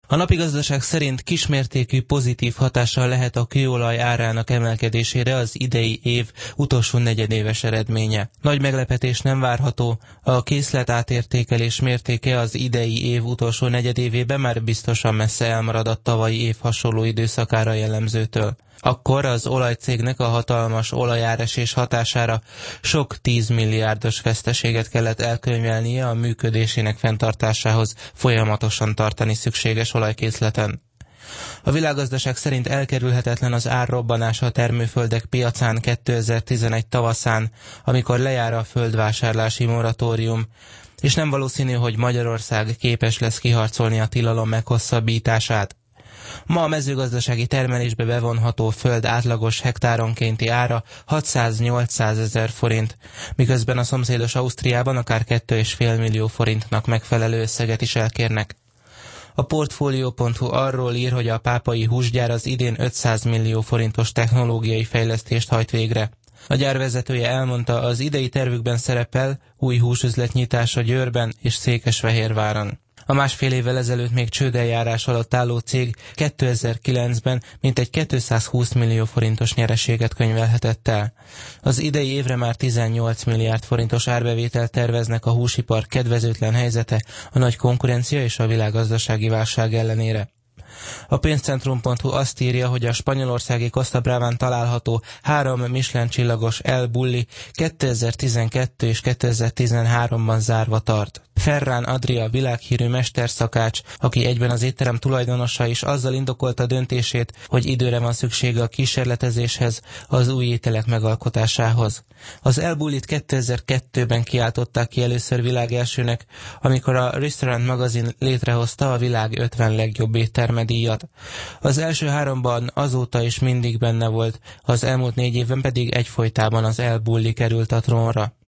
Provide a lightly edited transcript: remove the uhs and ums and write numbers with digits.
A napi gazdaság szerint kismértékű pozitív hatással lehet a kőolaj árának emelkedésére az idei év utolsó negyedéves eredménye. Nagy meglepetés nem várható, a készletátértékelés mértéke az idei év utolsó negyedévében már biztosan messze elmarad a tavalyi év hasonló időszakára jellemzőtől. Akkor az olajcégnek a hatalmas olajáresés hatására sok 10 milliárdos veszteséget kellett elkönyvelnie a működésének fenntartásához folyamatosan tartani szükséges olajkészleten. A világgazdaság szerint elkerülhetetlen az árrobbanás a termőföldek piacán 2011 tavaszán, amikor lejár a földvásárlási moratórium, és nem valószínű, hogy Magyarország képes lesz kiharcolni a tilalom meghosszabbítását. Ma a mezőgazdasági termelésbe bevonható föld átlagos hektáronkénti ára 600-800 ezer forint, miközben a szomszédos Ausztriában akár 2,5 millió forintnak megfelelő összeget is elkérnek. A Portfolio.hu arról ír, hogy a pápai húsgyár az idén 500 millió forintos technológiai fejlesztést hajt végre. A gyár vezetője elmondta, az idei tervükben szerepel új húsüzletnyitása Győrben és Székesfehérváron. A másfél évvel ezelőtt még csődeljárás alatt álló cég 2009-ben mintegy 220 millió forintos nyereséget könyvelhetett el. Az idei évre már 18 milliárd forintos árbevételt terveznek a húsipar kedvezőtlen helyzete, a nagy konkurencia és a világgazdasági válság ellenére. A pénzcentrum.hu azt írja, hogy a spanyolországi Costa Braván található 3 Michelin csillagos El Bulli 2012 és 2013-ban zárva tart. Ferran Adria világhírű mesterszakács, aki egyben az étterem tulajdonosa is, azzal indokolta döntését, hogy időre van szüksége a kísérletezéshez, az új ételek megalkotásához. Az El Bullit 2002-ben kiáltották ki először világelsőnek, amikor a Restaurant magazin létrehozta a világ 50 legjobb étterme díjat. Az első 3-ban azóta is mindig benne volt, az elmúlt 4 évben pedig egyfolytában az El Bulli került a trónra.